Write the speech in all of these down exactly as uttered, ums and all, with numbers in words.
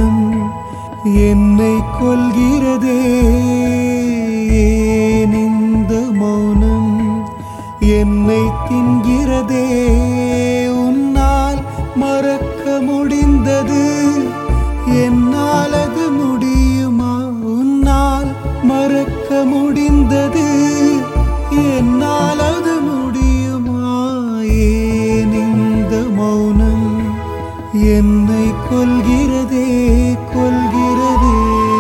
மௌனம் என்னை கொல்கிறதே. ஏன் இந்த மௌனம் என்னை தின்கிறதே. உன்னால் மறக்க முடிந்தது, என்னால் அது முடியுமா? உன்னால் மறக்க முடிந்தது, என்னால் அது முடியுமா? ஏன் இந்த மௌனம் என்னை கொல்கிறதே கொல்கிறதே.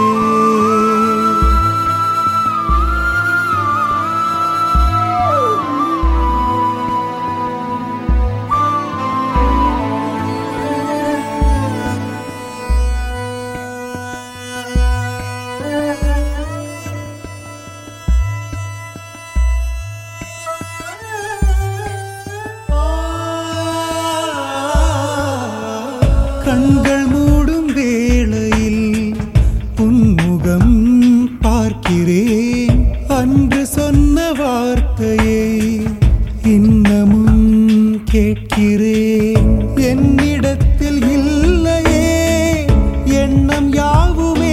கண்கள் மூடும் வேளையில் உன்முகம் பார்க்கிறேன். அன்று சொன்ன வார்த்தையை இன்னமும் கேட்கிறேன். என்னிடத்தில் இல்லையே எண்ணம் யாவுமே,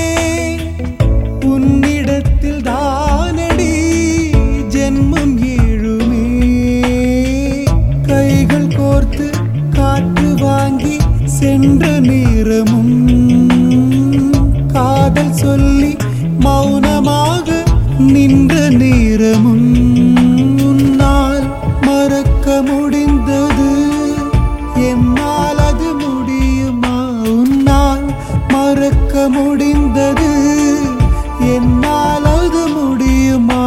உன்னிடத்தில் தானடி ஜென்மம் ஏழுமே. கைகள் கோர்த்து காற்று வாங்கி சென்ற நேரமும், காதல் சொல்லி மௌனமாக நின்ற நேரமும், உன்னால் மறக்க முடிந்தது, என்னால் அது முடியுமா? உன்னால் மறக்க முடிந்தது, என்னால் அது முடியுமா?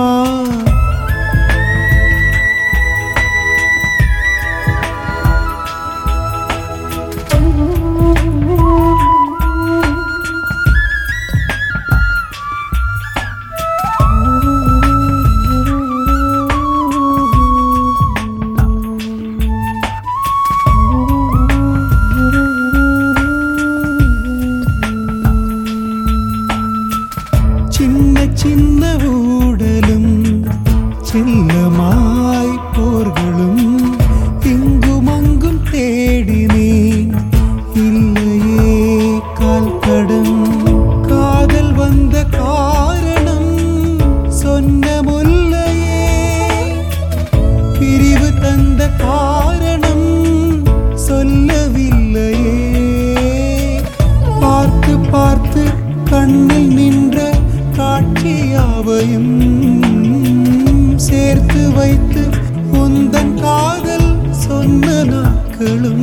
சின்ன ஊடலும் செல்லமாய் போர்களும் இங்கும் அங்கும் தேடினேன், இல்லையே கால் தடம். காதல் வந்த காரணம் சொன்ன முல்லையே, பிரிவு தந்த காரணம் சொல்லவில்லையே. பார்த்து பார்த்து கண்ணில் நின்ற காட்சியாவையும் சேர்த்து வைத்து உந்தன் காதல் சொன்ன நாட்களும்.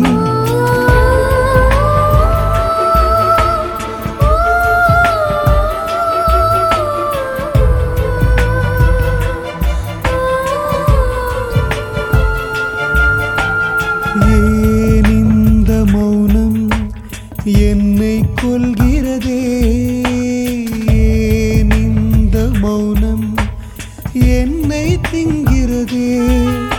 ஏன் இந்த மௌனம் என்னை கொல்கிறதே. மௌனம் என்னை திங்கிறதே.